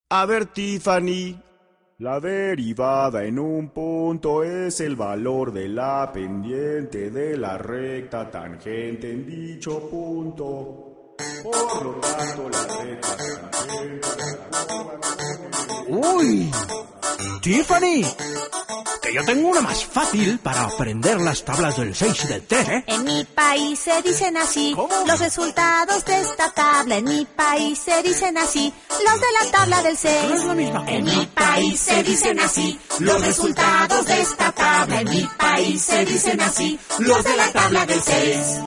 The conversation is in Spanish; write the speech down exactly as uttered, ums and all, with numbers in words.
A ver, Tiffany, la derivada en un punto es el valor de la pendiente de la recta tangente en dicho punto. Por lo tanto, la recta tangente... ¡Uy! ¡Tiffany! Que yo tengo una más fácil para aprender las tablas del seis y del tres, ¿eh? En mi país se dicen así. ¿Cómo? Los resultados de esta tabla. En mi país se dicen así. Los de la tabla del seis. No es la misma. En mi país se dicen así. Los resultados de esta tabla. En mi país se dicen así. Los de la tabla del seis.